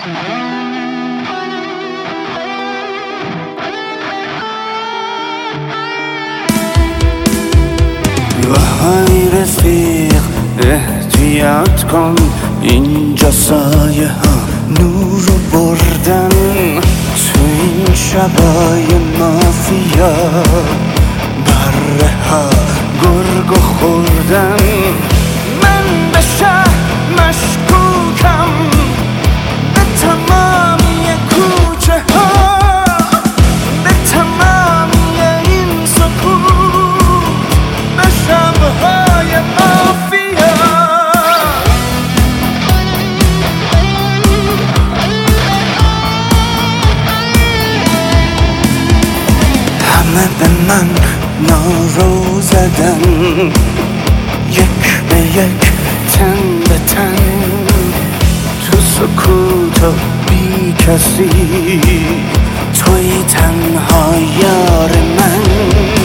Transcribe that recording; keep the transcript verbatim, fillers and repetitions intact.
وای رفیق احتیاط کن، اینجا سایه ها نورو بردن، تو این شبای مافیا بره ها گرگو خوردن. من به شهر مشکوکم، به تمامی کوچه ها، به تمامی این سکوت، به شبهای مافیا. همه به من نارو زدن، یک به یک تن به تن، تو سکوت و بی کسی، توی تنها یار من.